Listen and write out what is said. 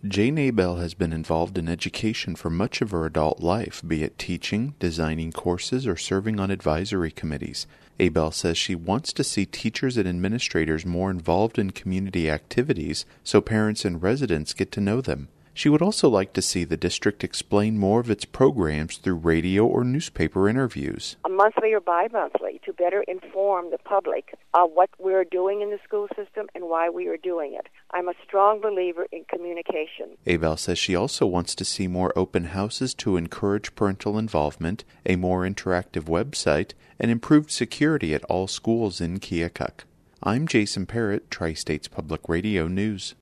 Jane Abel has been involved in education for much of her adult life, be it teaching, designing courses, or serving on advisory committees. Abel says she wants to see teachers and administrators more involved in community activities so parents and residents get to know them. She would also like to see the district explain more of its programs through radio or newspaper interviews. Monthly or bi-monthly, to better inform the public of what we're doing in the school system and why we are doing it. I'm a strong believer in communication. Abel says she also wants to see more open houses to encourage parental involvement, a more interactive website, and improved security at all schools in Keokuk. I'm Jason Parrott, Tri-States Public Radio News.